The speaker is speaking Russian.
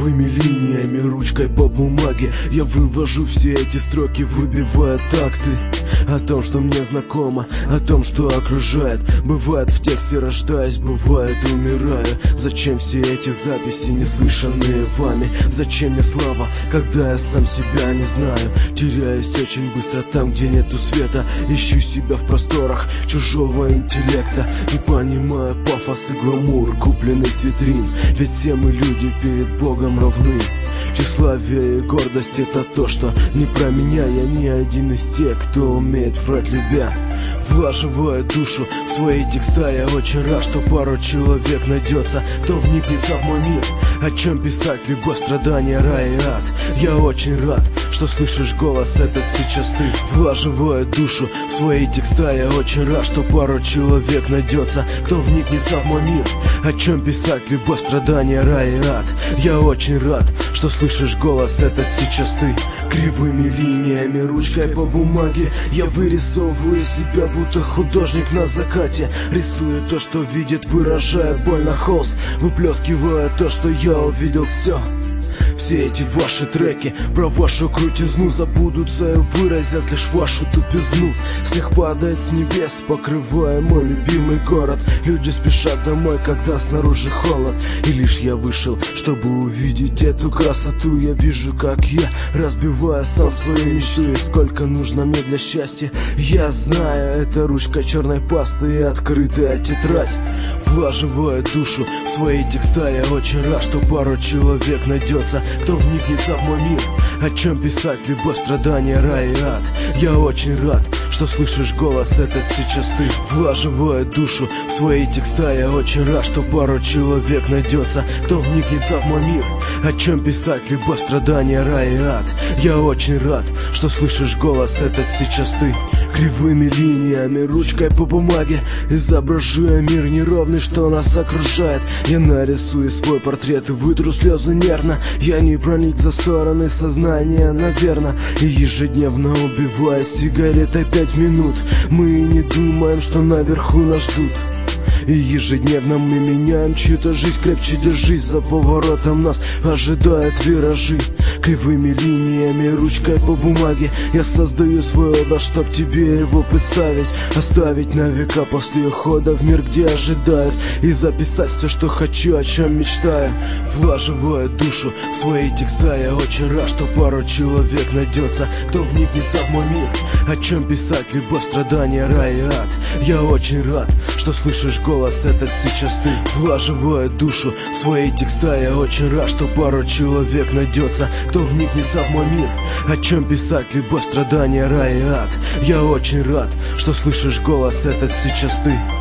Кривыми линиями, ручкой по бумаге я вывожу все эти строки, выбивая такты. О том, что мне знакомо, о том, что окружает. Бывает в тексте рождаюсь, бывает умираю. Зачем все эти записи, не слышанные вами? Зачем мне слава, когда я сам себя не знаю? Теряюсь очень быстро там, где нету света. Ищу себя в просторах чужого интеллекта. Не понимаю пафос и гламур, купленный с витрин. Ведь все мы люди перед Богом равны. Тщеславие и гордость — это то, что не про меня. Я не один из тех, кто умеет врать любя. Влаживая душу в свои текста, я очень рад, что пару человек найдется, кто вникнется в мой мир. О чем писать, либо страдания, рай и ад. Я очень рад, что слышишь голос этот сейчас ты. Влаживая душу в свои текста, я очень рад, что пару человек найдется, кто вникнется в мой мир. О чем писать, либо страдания, рай и ад. Я очень рад, что слышишь голос этот сейчас ты. Кривыми линиями, ручкой по бумаге я вырисовываю себя, будто художник на закате. Рисую то, что видит, выражая боль на холст, выплескивая то, что я увидел. Все эти ваши треки про вашу крутизну забудутся и выразят лишь вашу тупизну. Снег падает с небес, покрывая мой любимый город. Люди спешат домой, когда снаружи холод. И лишь я вышел, чтобы увидеть эту красоту. Я вижу, как я разбиваю сам свою мечту. И сколько нужно мне для счастья, я знаю. Это ручка черной пасты и открытая тетрадь. Влаживая душу в свои текста, я очень рад, что пару человек найдется, кто вникнется в мой мир. О чем писать, либо страдания, рай и ад. Я очень рад, что слышишь голос этот сейчас ты. Влаживая душу в свои текста, я очень рад, что пару человек найдется, кто вникнется в мой мир. О чем писать, либо страдания, рай и ад. Я очень рад, что слышишь голос этот сейчас ты. Кривыми линиями, ручкой по бумаге изображая мир неровный, что нас окружает. Я нарисую свой портрет и вытру слезы нервно. Я не проник за стороны сознания, наверно. И ежедневно убивая сигаретой 5 минут, мы и не думаем, что наверху нас ждут. И ежедневно мы меняем чью-то жизнь. Крепче держись, за поворотом нас ожидают виражи. Кривыми линиями, ручкой по бумаге я создаю свой образ, чтоб тебе его представить. Оставить на века после ухода в мир, где ожидают. И записать все, что хочу, о чем мечтаю. Влаживая душу в свои текста, я очень рад, что пару человек найдется, кто вникнется в мой мир. О чем писать, либо страдания, рай и ад. Я очень рад, что слышишь голос этот сейчас ты. Влаживая душу в свои текста, я очень рад, что пару человек найдется, кто вникнется в мой мир. О чем писать, либо страдания, рай и ад. Я очень рад, что слышишь голос этот сейчас ты.